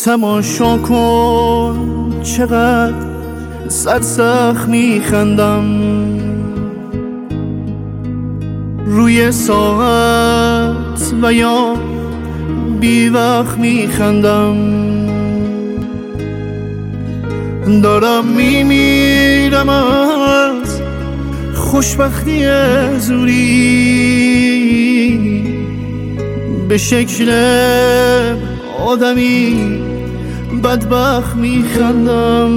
تماشا کن چقدر سرسخت میخندم، روی ساعت و یا بی وقت میخندم. دارم میمیرم از خوشبختی زوری، به شکل آدمی بدبخت میخندم.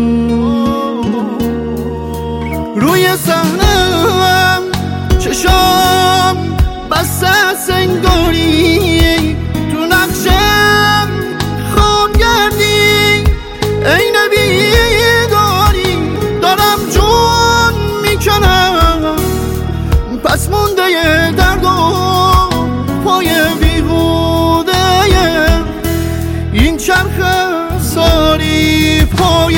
روی صحنم چشام بسته سنگاری، تو نقشم خون گردی ای نبیداری. دارم جون میکنم پس مونده درد و پای بیهوده این چرخ ساری، پای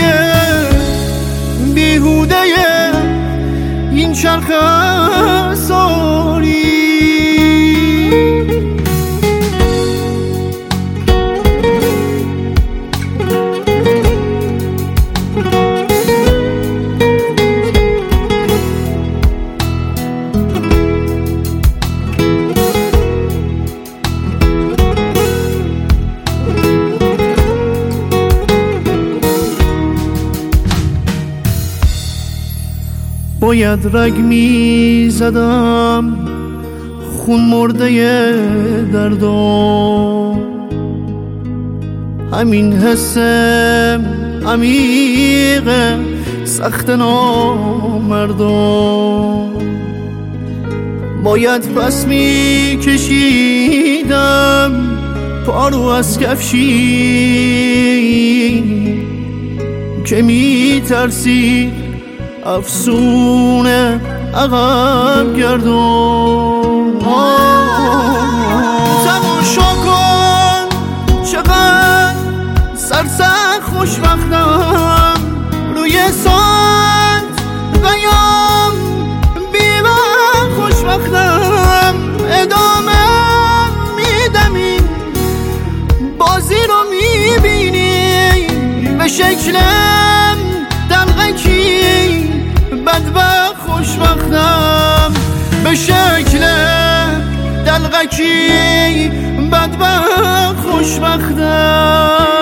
بیهوده این چرخ ساری. باید رگ می زدم خون مرده دردم، همین حسم عمیق سخت نامردم. باید پس می کشیدم پارو از کفشی که می ترسید افسونه عقب گردم. تماشا کن چقدر سرسخت خوشبختم، روی ساعت و یا بی‌وقت خوشبختم. ادامه میدم این بازی رو میبینی، به شکل دلغکی بدبخت خوشبختم، به شکل دلغکی بدبخت خوشبختم.